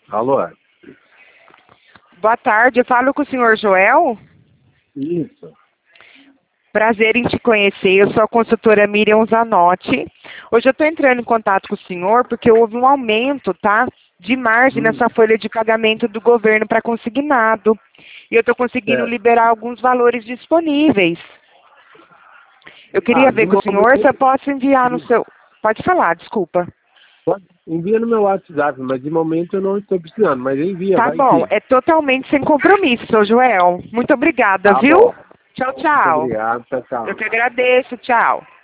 Alô? Boa tarde, eu falo com o senhor Joel. Isso. Prazer em te conhecer, eu sou a consultora Miriam Zanotti. Hoje eu estou entrando em contato com o senhor porque houve um aumento, tá? De margem nessa folha de pagamento do governo para consignado. E eu estou conseguindo Certo. liberar alguns valores disponíveis. Eu queria ver de com o senhor se eu posso enviar no seu... Pode falar, desculpa. Envia no meu WhatsApp, mas de momento eu não estou precisando, mas envia, Tá vai bom, que. é totalmente sem compromisso, seu Joel. Muito obrigada, Tá viu? bom. Tchau, Muito tchau. obrigado, tchau, tchau. Eu que agradeço, tchau.